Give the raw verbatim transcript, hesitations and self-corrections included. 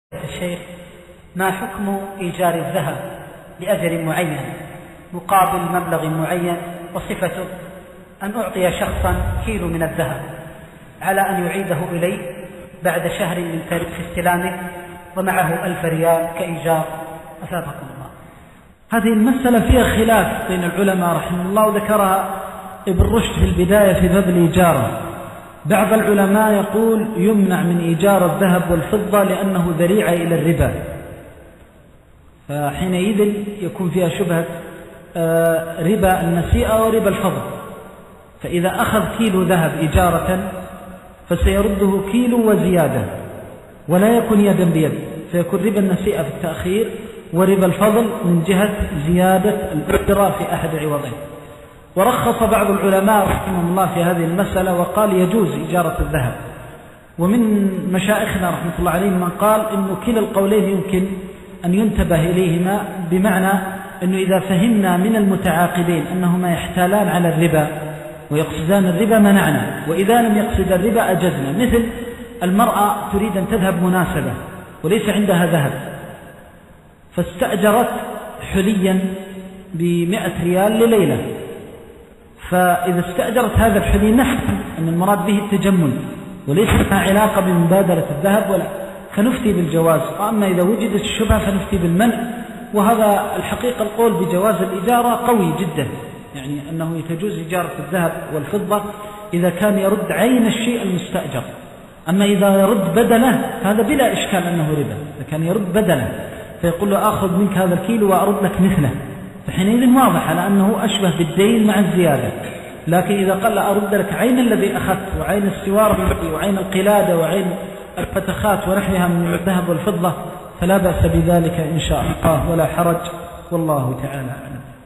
الشيخ، ما حكم إيجار الذهب لأجل معين مقابل مبلغ معين، وصفته أن أعطي شخصا كيلو من الذهب على أن يعيده إلي بعد شهر من تاريخ استلامه ومعه ألف ريال كإيجار، أثابكم الله. هذه المسألة فيها خلاف بين العلماء رحمه الله، وذكرها ابن رشد في البداية في باب الإيجارة. بعض العلماء يقول يمنع من إيجار الذهب والفضة لأنه ذريعة إلى الربا، فحينئذ يكون فيها شبهة ربا النسيئة وربا الفضل. فإذا أخذ كيلو ذهب إجارة فسيرده كيلو وزيادة ولا يكون يدا بيد، فيكون ربا النسيئة في التأخير وربا الفضل من جهة زيادة الإجراء في أحد عوضين. ورخص بعض العلماء رحمه الله في هذه المسألة وقال يجوز إجارة الذهب، ومن مشايخنا رحمة الله عليهم من قال إنه كلا القولين يمكن أن ينتبه إليهما، بمعنى أنه إذا فهمنا من المتعاقدين أنهما يحتالان على الربا ويقصدان الربا منعنا، وإذا لم يقصد الربا أجزنا. مثل المرأة تريد أن تذهب مناسبة وليس عندها ذهب، فاستأجرت حليا بمئة ريال لليلة، فإذا استأجرت هذا الحلي نحكم أن المراد به التجمل وليس لها علاقة بمبادرة الذهب، ولا فنفتي بالجواز. وأما إذا وجدت الشبهة فنفتي بالمنع. وهذا الحقيقة القول بجواز الإجارة قوي جدا، يعني أنه تجوز إجارة الذهب والفضة إذا كان يرد عين الشيء المستأجر. أما إذا يرد بدله هذا بلا إشكال أنه ربا. إذا كان يرد بدله فيقول له آخذ منك هذا الكيلو وأرد لك مثله، فحينئذ واضح على أنه أشبه بالدين مع الزيادة. لكن إذا قال لا أرد لك عين الذي أخذت وعين السوار وعين القلادة وعين الفتخات ونحوها من الذهب والفضة فلا بأس بذلك إن شاء الله ولا حرج، والله تعالى أعلم.